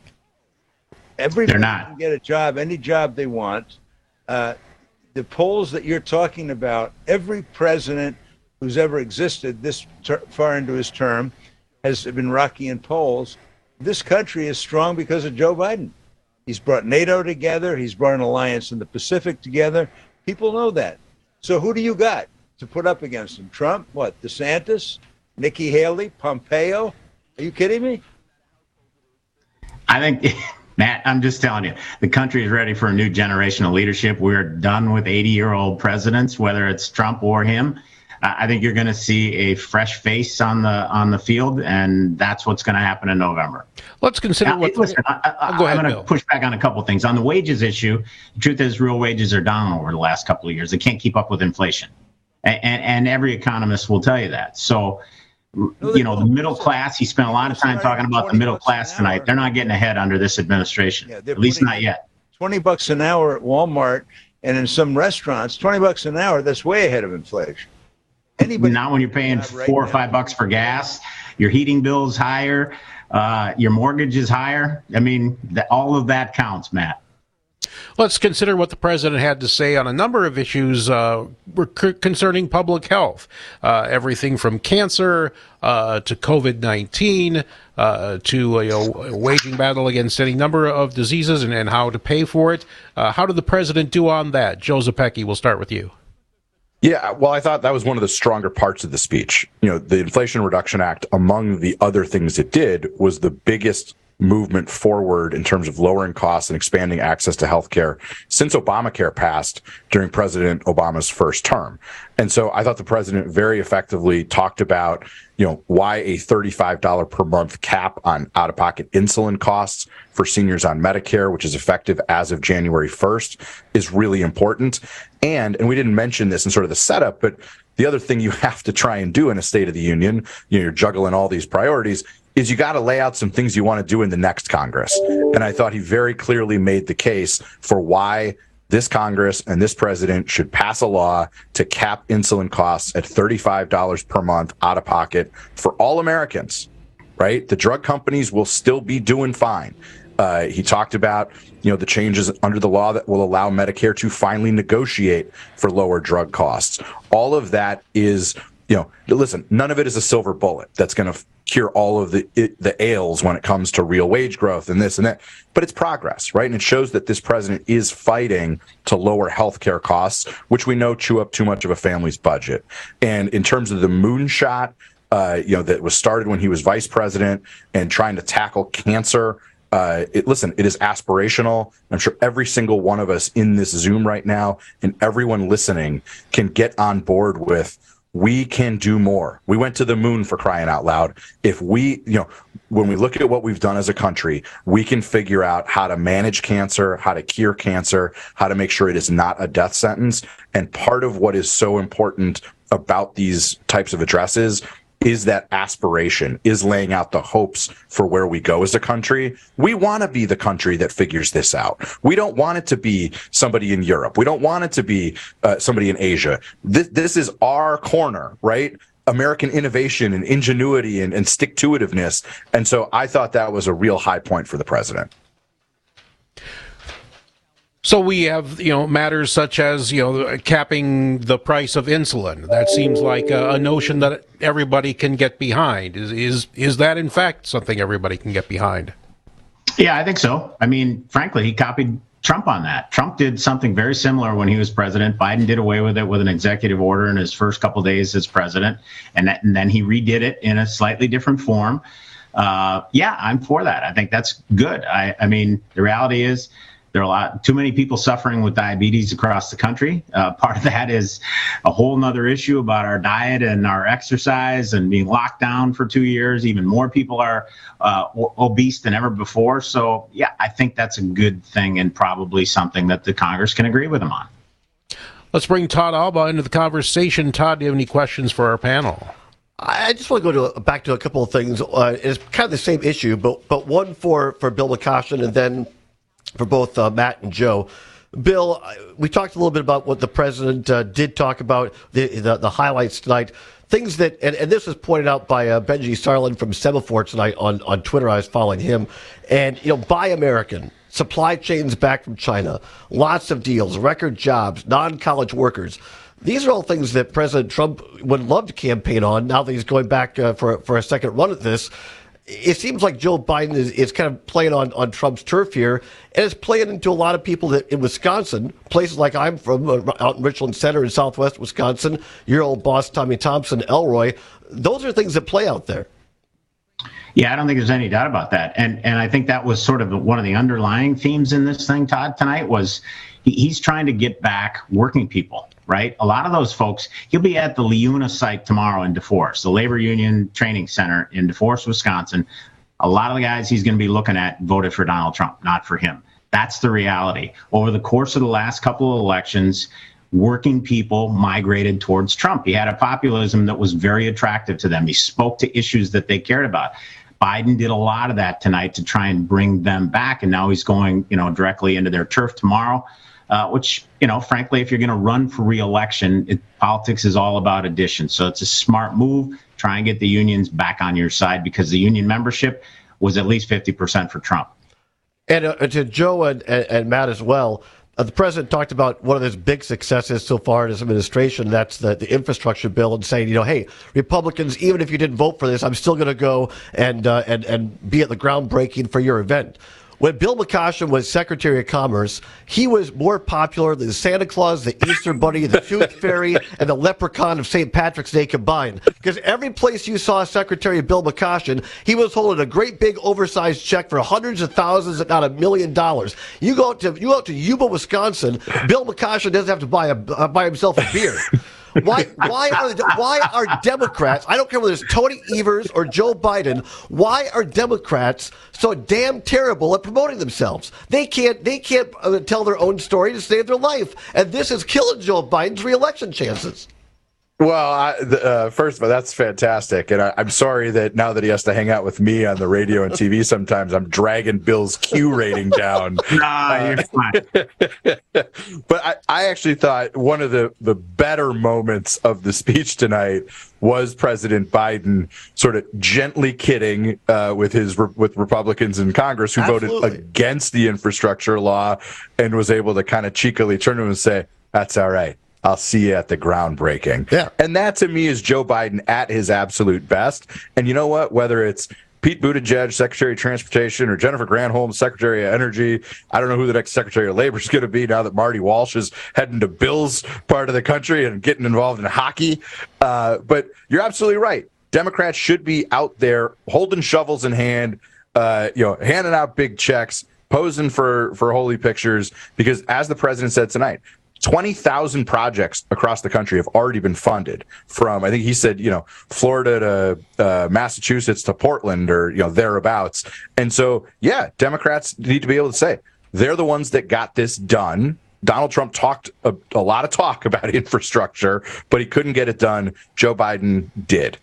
Everybody can get a job, any job they want. The polls that you're talking about, every president who's ever existed this far into his term has been rocky in polls. This country is strong because of Joe Biden. He's brought NATO together. He's brought an alliance in the Pacific together. People know that. So who do you got to put up against him? Trump? What? DeSantis? Nikki Haley? Pompeo? Are you kidding me? I think, Matt, I'm just telling you, the country is ready for a new generation of leadership. We're done with 80-year-old presidents, whether it's Trump or him. I think you're going to see a fresh face on the field, and that's what's going to happen in November. Let's consider I'm going to push back on a couple of things. On the wages issue, the truth is real wages are down over the last couple of years. They can't keep up with inflation. And every economist will tell you that. So, the middle class, he spent a lot of time talking about the middle class tonight. They're not getting ahead under this administration, at least not yet. $20 an hour at Walmart and in some restaurants, $20 an hour, that's way ahead of inflation. Not when you're paying $4 or $5 for gas, your heating bill's higher, your mortgage is higher. I mean, all of that counts, Matt. Let's consider what the president had to say on a number of issues concerning public health. Everything from cancer to COVID-19 to waging battle against any number of diseases and how to pay for it. How did the president do on that? Joe Zepecki, we'll start with you. Yeah, well, I thought that was one of the stronger parts of the speech. The Inflation Reduction Act, among the other things it did, was the biggest movement forward in terms of lowering costs and expanding access to healthcare since Obamacare passed during President Obama's first term. And so I thought the president very effectively talked about, why a $35 per month cap on out-of-pocket insulin costs for seniors on Medicare, which is effective as of January 1st, is really important. And we didn't mention this in sort of the setup, but the other thing you have to try and do in a State of the Union, you're juggling all these priorities, is you got to lay out some things you want to do in the next Congress. And I thought he very clearly made the case for why this Congress and this president should pass a law to cap insulin costs at $35 per month out of pocket for all Americans, right? The drug companies will still be doing fine. He talked about, the changes under the law that will allow Medicare to finally negotiate for lower drug costs. All of that is, listen, none of it is a silver bullet that's going to cure all of the ails when it comes to real wage growth and this and that. But it's progress, right? And it shows that this president is fighting to lower healthcare costs, which we know chew up too much of a family's budget. And in terms of the moonshot, that was started when he was vice president and trying to tackle cancer, it is aspirational. I'm sure every single one of us in this Zoom right now and everyone listening can get on board with, we can do more. We went to the moon, for crying out loud. If we, when we look at what we've done as a country, we can figure out how to manage cancer, how to cure cancer, how to make sure it is not a death sentence. And part of what is so important about these types of addresses is that aspiration, is laying out the hopes for where we go as a country. We want to be the country that figures this out. We don't want it to be somebody in Europe. We don't want it to be somebody in Asia. This is our corner, right? American innovation and ingenuity and stick-to-itiveness. And so I thought that was a real high point for the president. So we have, matters such as, capping the price of insulin. That seems like a notion that everybody can get behind. Is that, in fact, something everybody can get behind? Yeah, I think so. I mean, frankly, he copied Trump on that. Trump did something very similar when he was president. Biden did away with it with an executive order in his first couple of days as president, and then he redid it in a slightly different form. Yeah, I'm for that. I think that's good. I mean, the reality is, there are too many people suffering with diabetes across the country. Part of that is a whole nother issue about our diet and our exercise and being locked down for 2 years. Even more people are obese than ever before. So, yeah, I think that's a good thing and probably something that the Congress can agree with him on. Let's bring Todd Albaugh into the conversation. Todd, do you have any questions for our panel? I just want to go back to a couple of things. It's kind of the same issue, but one for Bill McCoshen and then for both Matt and Joe. Bill, we talked a little bit about what the president did talk about, the highlights tonight. Things that, and this was pointed out by Benji Sarlin from Semaphore tonight on Twitter. I was following him. And, Buy American, supply chains back from China, lots of deals, record jobs, non-college workers. These are all things that President Trump would love to campaign on now that he's going back for a second run at this. It seems like Joe Biden is kind of playing on Trump's turf here, and it's playing into a lot of people that in Wisconsin, places like I'm from, out in Richland Center in southwest Wisconsin, your old boss, Tommy Thompson, Elroy. Those are things that play out there. Yeah, I don't think there's any doubt about that. And I think that was sort of one of the underlying themes in this thing, Todd, tonight, was he's trying to get back working people. Right? A lot of those folks, he'll be at the LiUNA site tomorrow in DeForest, the Labor Union Training Center in DeForest, Wisconsin. A lot of the guys he's going to be looking at voted for Donald Trump, not for him. That's the reality. Over the course of the last couple of elections, working people migrated towards Trump. He had a populism that was very attractive to them. He spoke to issues that they cared about. Biden did a lot of that tonight to try and bring them back, and now he's going, directly into their turf tomorrow. Which, frankly, if you're going to run for re-election, politics is all about addition. So it's a smart move. Try and get the unions back on your side because the union membership was at least 50% for Trump. And to Joe and Matt as well, the president talked about one of his big successes so far in his administration. That's the infrastructure bill, and saying, hey, Republicans, even if you didn't vote for this, I'm still going to go and be at the groundbreaking for your event. When Bill McCoshen was Secretary of Commerce, he was more popular than Santa Claus, the Easter Bunny, the Tooth Fairy, and the Leprechaun of St. Patrick's Day combined. Because every place you saw Secretary Bill McCoshen, he was holding a great big oversized check for hundreds of thousands, if not $1 million. You go out to Yuba, Wisconsin, Bill McCoshen doesn't have to buy himself a beer. Why are Democrats, I don't care whether it's Tony Evers or Joe Biden, why are Democrats so damn terrible at promoting themselves? They can't tell their own story to save their life. And this is killing Joe Biden's reelection chances. Well, first of all, that's fantastic. And I'm sorry that now that he has to hang out with me on the radio and TV sometimes, I'm dragging Bill's Q rating down. Nah, you're fine. But I actually thought one of the better moments of the speech tonight was President Biden sort of gently kidding with Republicans in Congress who voted against the infrastructure law, and was able to kind of cheekily turn to him and say, "That's all right. I'll see you at the groundbreaking." Yeah. And that to me is Joe Biden at his absolute best. And you know what? Whether it's Pete Buttigieg, Secretary of Transportation, or Jennifer Granholm, Secretary of Energy, I don't know who the next Secretary of Labor is going to be now that Marty Walsh is heading to Bill's part of the country and getting involved in hockey. But you're absolutely right. Democrats should be out there holding shovels in hand, handing out big checks, posing for holy pictures, because as the president said tonight, 20,000 projects across the country have already been funded from, I think he said, Florida to Massachusetts to Portland, or, thereabouts. And so, yeah, Democrats need to be able to say they're the ones that got this done. Donald Trump talked a lot of talk about infrastructure, but he couldn't get it done. Joe Biden did.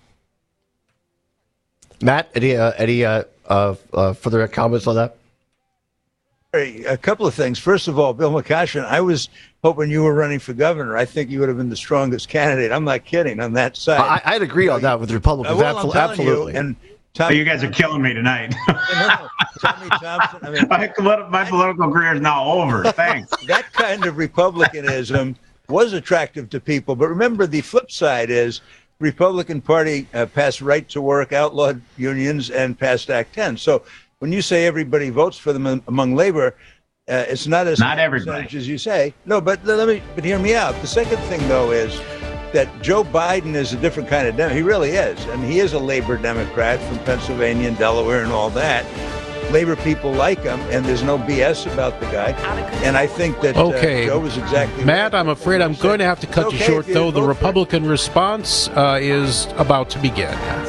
Matt, any further comments on that? A couple of things. First of all, Bill McCoshen, I was hoping you were running for governor. I think you would have been the strongest candidate. I'm not kidding on that side. I'd agree on that with Republicans. Absolutely. And Tommy, you guys are killing me tonight. Tommy Thompson. I mean, my political career is now over. Thanks. That kind of Republicanism was attractive to people. But remember, the flip side is Republican Party passed right to work, outlawed unions, and passed Act 10. So when you say everybody votes for them among labor, it's not as not everybody as you say. No, but hear me out. The second thing, though, is that Joe Biden is a different kind of Democrat. He really is, and he is a labor Democrat from Pennsylvania and Delaware and all that. Labor people like him, and there's no BS about the guy. And I think that Joe was exactly Matt, right. I'm afraid I'm going to have to cut you short, though. The Republican response is about to begin.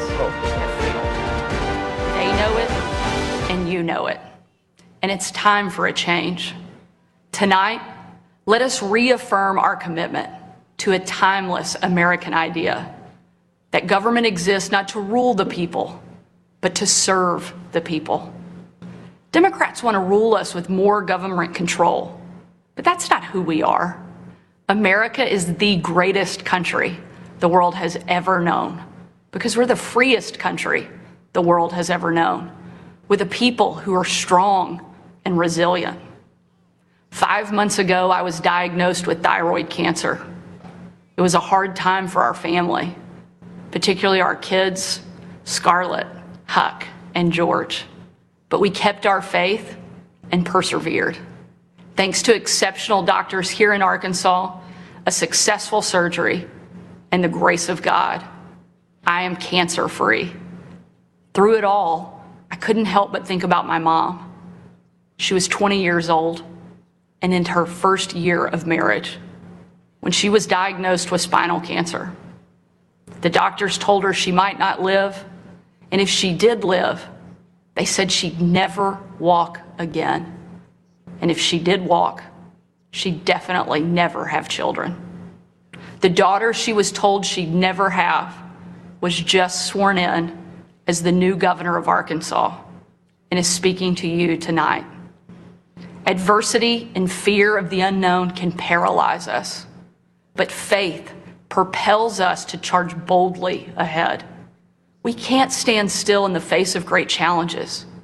They know it, and you know it. And it's time for a change. Tonight, let us reaffirm our commitment to a timeless American idea that government exists not to rule the people, but to serve the people. Democrats want to rule us with more government control, but that's not who we are. America is the greatest country the world has ever known, because we're the freest country the world has ever known, with a people who are strong and resilient. 5 months ago, I was diagnosed with thyroid cancer. It was a hard time for our family, particularly our kids, Scarlett, Huck, and George. But we kept our faith and persevered. Thanks to exceptional doctors here in Arkansas, a successful surgery, and the grace of God, I am cancer-free. Through it all, I couldn't help but think about my mom. She was 20 years old and in her first year of marriage when she was diagnosed with spinal cancer. The doctors told her she might not live, and if she did live, they said she'd never walk again. And if she did walk, she'd definitely never have children. The daughter she was told she'd never have was just sworn in as the new governor of Arkansas and is speaking to you tonight. Adversity and fear of the unknown can paralyze us, but faith propels us to charge boldly ahead. We can't stand still in the face of great challenges.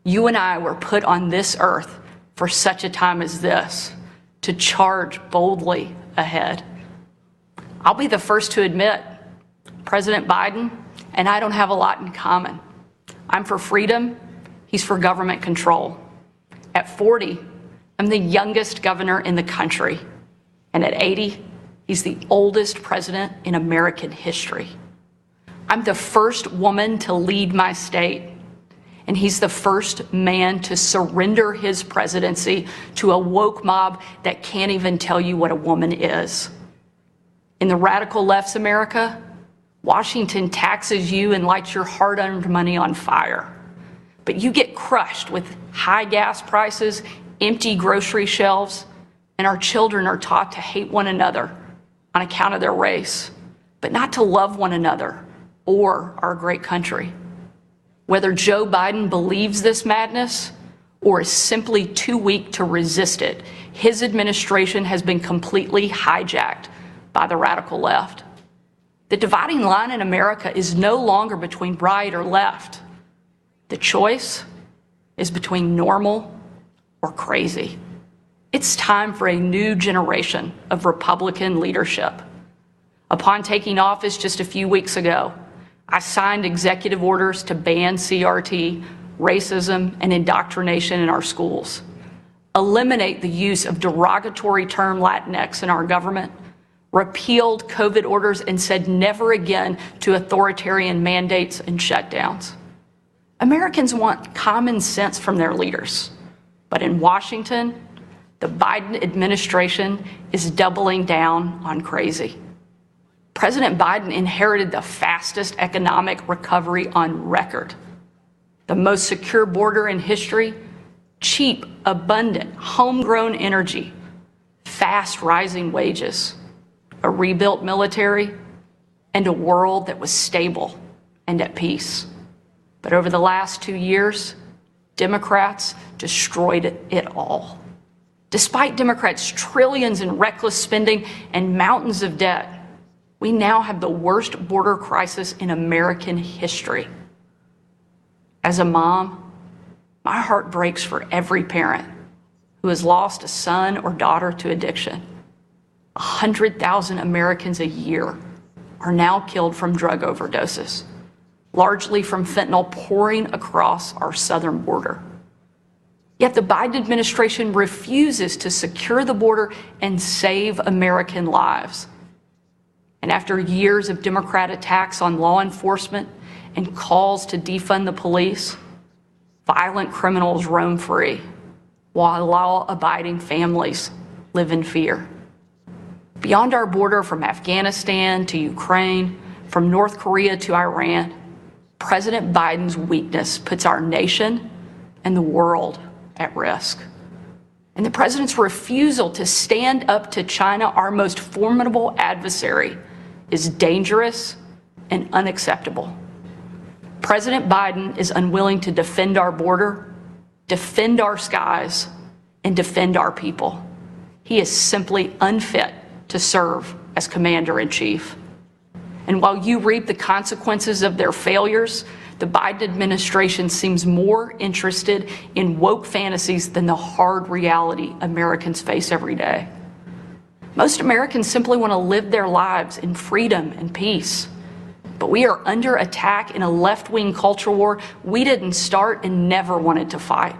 You and I were put on this earth for such a time as this, to charge boldly ahead. I'll be the first to admit, President Biden and I don't have a lot in common. I'm for freedom, he's for government control. At 40, I'm the youngest governor in the country. And at 80, he's the oldest president in American history. I'm the first woman to lead my state. And he's the first man to surrender his presidency to a woke mob that can't even tell you what a woman is. In the radical left's America, Washington taxes you and lights your hard-earned money on fire. But you get crushed with high gas prices, empty grocery shelves, and our children are taught to hate one another on account of their race, but not to love one another or our great country. Whether Joe Biden believes this madness or is simply too weak to resist it, his administration has been completely hijacked by the radical left. The dividing line in America is no longer between right or left. The choice is between normal or crazy. It's time for a new generation of Republican leadership. Upon taking office just a few weeks ago, I signed executive orders to ban CRT, racism, and indoctrination in our schools, eliminate the use of derogatory term Latinx in our government, repealed COVID orders, and said never again to authoritarian mandates and shutdowns. Americans want common sense from their leaders, but in Washington, the Biden administration is doubling down on crazy. President Biden inherited the fastest economic recovery on record, the most secure border in history, cheap, abundant, homegrown energy, fast rising wages, a rebuilt military, and a world that was stable and at peace. But over the last 2 years, Democrats destroyed it all. Despite Democrats' trillions in reckless spending and mountains of debt, we now have the worst border crisis in American history. As a mom, my heart breaks for every parent who has lost a son or daughter to addiction. 100,000 Americans a year are now killed from drug overdoses, largely from fentanyl pouring across our southern border. Yet the Biden administration refuses to secure the border and save American lives. And after years of Democrat attacks on law enforcement and calls to defund the police, violent criminals roam free, while law-abiding families live in fear. Beyond our border, from Afghanistan to Ukraine, from North Korea to Iran, President Biden's weakness puts our nation and the world at risk. And the president's refusal to stand up to China, our most formidable adversary, is dangerous and unacceptable. President Biden is unwilling to defend our border, defend our skies, and defend our people. He is simply unfit to serve as commander-in-chief. And while you reap the consequences of their failures, the Biden administration seems more interested in woke fantasies than the hard reality Americans face every day. Most Americans simply want to live their lives in freedom and peace. But we are under attack in a left-wing culture war we didn't start and never wanted to fight.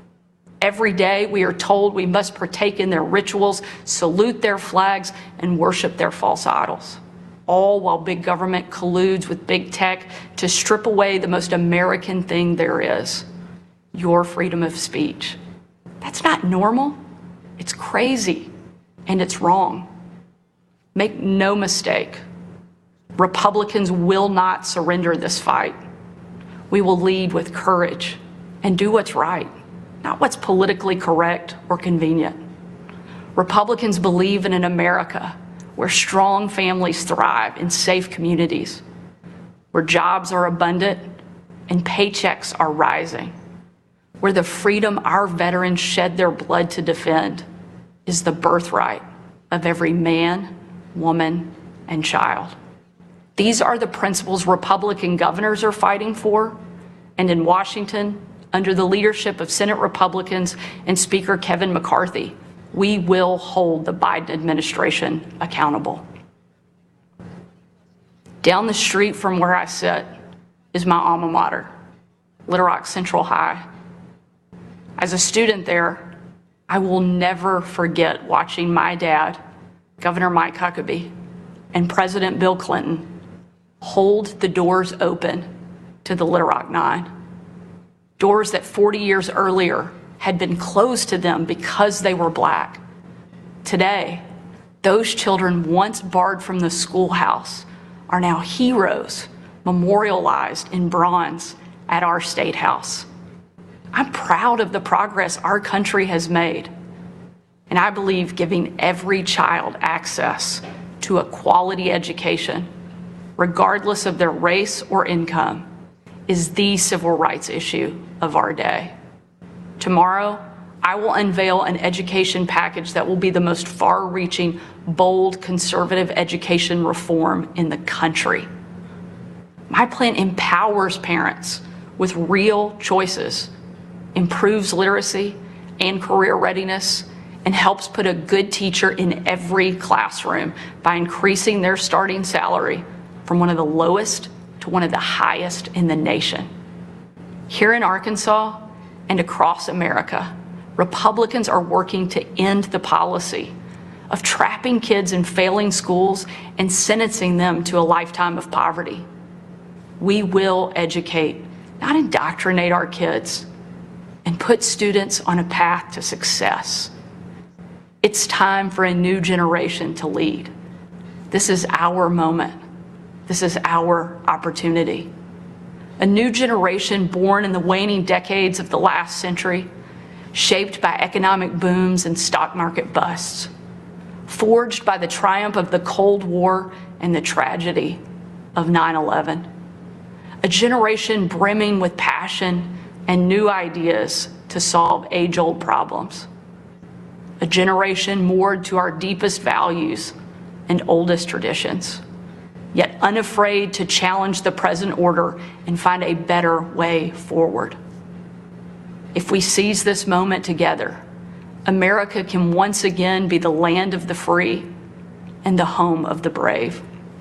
Every day we are told we must partake in their rituals, salute their flags, and worship their false idols, all while big government colludes with big tech to strip away the most American thing there is, your freedom of speech. That's not normal. It's crazy, and it's wrong. Make no mistake, Republicans will not surrender this fight. We will lead with courage and do what's right, not what's politically correct or convenient. Republicans believe in an America where strong families thrive in safe communities, where jobs are abundant and paychecks are rising, where the freedom our veterans shed their blood to defend is the birthright of every man, woman, and child. These are the principles Republican governors are fighting for, and in Washington, under the leadership of Senate Republicans and Speaker Kevin McCarthy, we will hold the Biden administration accountable. Down the street from where I sit is my alma mater, Little Rock Central High. As a student there, I will never forget watching my dad, Governor Mike Huckabee, and President Bill Clinton hold the doors open to the Little Rock Nine. Doors that 40 years earlier had been closed to them because they were black. Today, those children once barred from the schoolhouse are now heroes memorialized in bronze at our State House. I'm proud of the progress our country has made, and I believe giving every child access to a quality education, regardless of their race or income, is the civil rights issue of our day. Tomorrow, I will unveil an education package that will be the most far-reaching, bold, conservative education reform in the country. My plan empowers parents with real choices, improves literacy and career readiness, and helps put a good teacher in every classroom by increasing their starting salary from one of the lowest to one of the highest in the nation. Here in Arkansas and across America, Republicans are working to end the policy of trapping kids in failing schools and sentencing them to a lifetime of poverty. We will educate, not indoctrinate our kids, and put students on a path to success. It's time for a new generation to lead. This is our moment. This is our opportunity. A new generation born in the waning decades of the last century, shaped by economic booms and stock market busts, forged by the triumph of the Cold War and the tragedy of 9/11. A generation brimming with passion and new ideas to solve age-old problems. A generation moored to our deepest values and oldest traditions, yet unafraid to challenge the present order and find a better way forward. If we seize this moment together, America can once again be the land of the free and the home of the brave.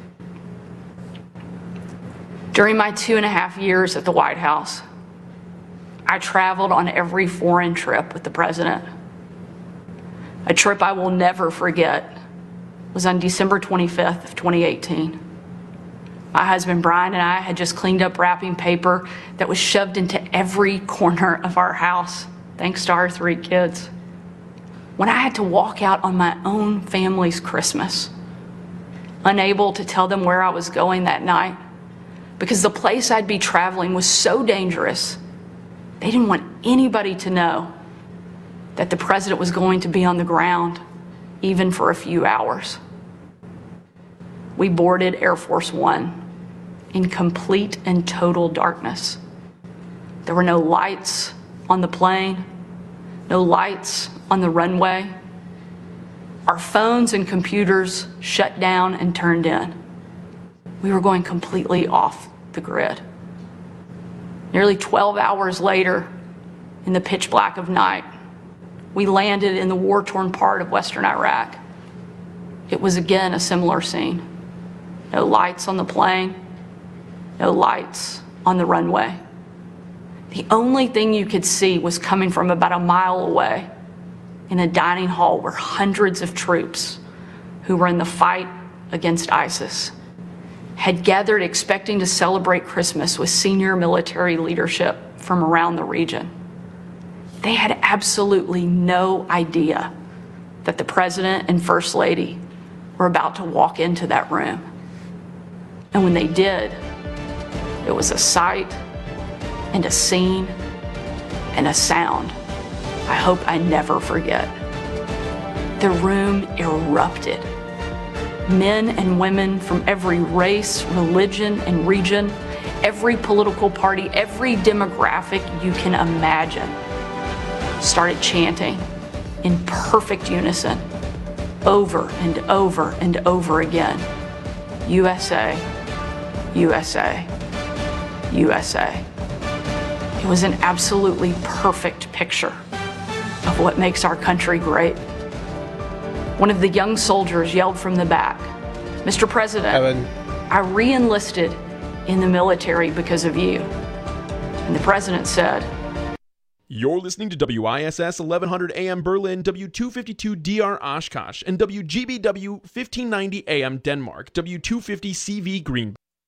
During my 2.5 years at the White House, I traveled on every foreign trip with the president. A trip I will never forget was on December 25th of 2018. My husband Brian and I had just cleaned up wrapping paper that was shoved into every corner of our house, thanks to our 3 kids. When I had to walk out on my own family's Christmas, unable to tell them where I was going that night, because the place I'd be traveling was so dangerous, they didn't want anybody to know that the president was going to be on the ground, even for a few hours. We boarded Air Force One in complete and total darkness. There were no lights on the plane, no lights on the runway. Our phones and computers shut down and turned in. We were going completely off the grid. Nearly 12 hours later, in the pitch black of night, we landed in the war-torn part of Western Iraq. It was again a similar scene. No lights on the plane, no lights on the runway. The only thing you could see was coming from about a mile away in a dining hall where hundreds of troops who were in the fight against ISIS had gathered expecting to celebrate Christmas with senior military leadership from around the region. They had absolutely no idea that the president and first lady were about to walk into that room. And when they did, it was a sight and a scene and a sound I hope I never forget. The room erupted. Men and women from every race, religion, and region, every political party, every demographic you can imagine, started chanting in perfect unison, over and over and over again, USA, USA, USA. It was an absolutely perfect picture of what makes our country great. One of the young soldiers yelled from the back, "Mr. President, I re-enlisted in the military because of you." And the president said, You're listening to WISS 1100 AM Berlin, W252 DR Oshkosh, and WGBW 1590 AM Denmark, W250 CV Green.